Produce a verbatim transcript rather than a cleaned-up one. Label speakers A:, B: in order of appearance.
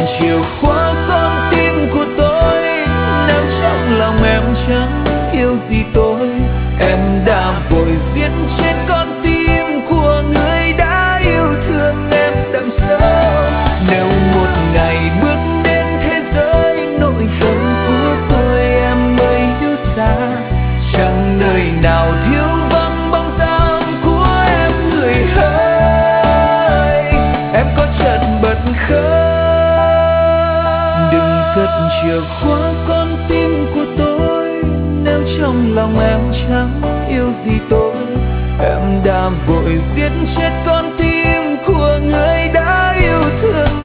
A: chìa khóa con tim của tôi. Nếu trong lòng em chẳng yêu gì tôi, em đã vội giết chết con tim của người đã yêu thương em đằng sau. Nếu một ngày bước đến thế giới nội tâm của tôi em mới hiểu ra, chẳng nơi nào thiếu vắng bóng dáng của em người ơi. Em có trận bật khóc, đừng cất chìa khóa con tim của tôi. Nếu trong lòng em chẳng yêu gì tôi, em đã vội giết chết con tim của người